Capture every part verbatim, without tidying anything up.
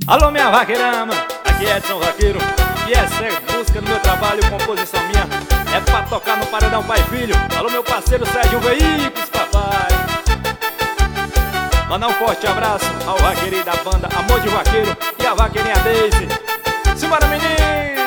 Alô, minha vaqueirama, aqui é Edson Vaqueiro. E essa é música do meu trabalho, composição minha. É pra tocar no paredão pai e filho. Alô, meu parceiro Sérgio Veículos, papai. Mandar um forte abraço ao vaqueirinho da banda Amor de Vaqueiro e a vaqueirinha Daisy. Simbora, menino!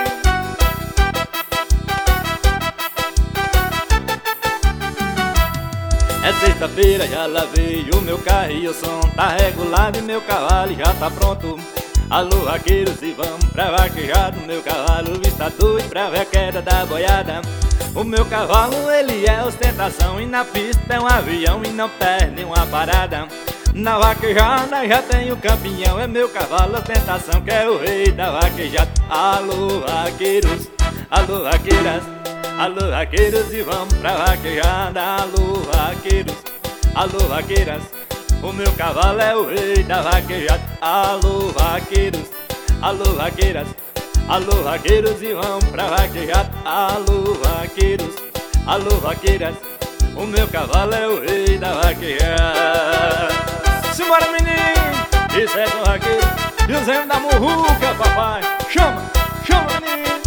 É sexta-feira, já lavei o meu carro e o som tá regulado e meu cavalo já tá pronto. Alô, vaqueiros, e vamos pra vaquejada. O meu cavalo está doido pra ver a queda da boiada. O meu cavalo, ele é ostentação e na pista é um avião e não perde uma parada. Na vaquejada já tem o campeão, é meu cavalo ostentação que é o rei da vaquejada. Alô, vaqueiros, alô, vaqueiras, alô, vaqueiros, e vamos pra vaquejada. Alô, vaqueiros, alô, vaqueiras, o meu cavalo é o rei da vaquejada. Alô, vaqueiros, alô, vaqueiras, alô, vaqueiros, e vamos pra vaquejada. Alô, vaqueiros, alô, vaqueiras, o meu cavalo é o rei da vaquejada. Simbora, menino! Isso é do vaqueiro e os remos da murruca, papai. Chama, chama, menino!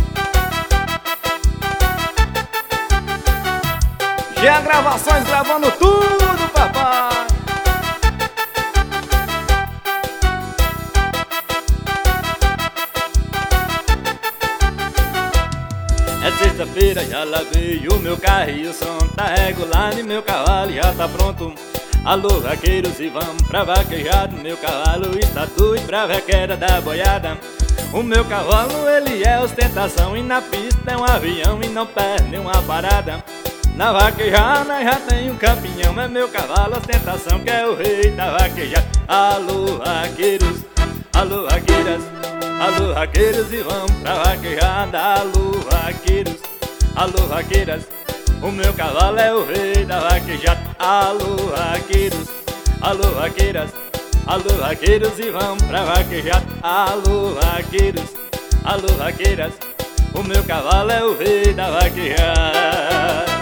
Já gravações gravando tudo, papai. É sexta-feira, já lavei o meu carro e o som tá regulado e meu cavalo já tá pronto. Alô, vaqueiros, e vamos pra vaquejada. Meu cavalo está doido pra ver a queda da boiada. O meu cavalo, ele é ostentação e na pista é um avião e não perde uma parada. Na vaquejada já tem um campeão, é meu cavalo ostentação que é o rei da vaquejada. Alô, vaqueiros, alô, vaqueiras, alô, vaqueiros, e vamos pra vaquejada. Alô, vaqueiros, alô, vaqueiras, o meu cavalo é o rei da vaquejada. Alô, vaqueiros, alô, vaqueiras, alô, vaqueiros, e vamos pra vaquejada. Alô, vaqueiros, alô, vaqueiras, o meu cavalo é o rei da vaquejada.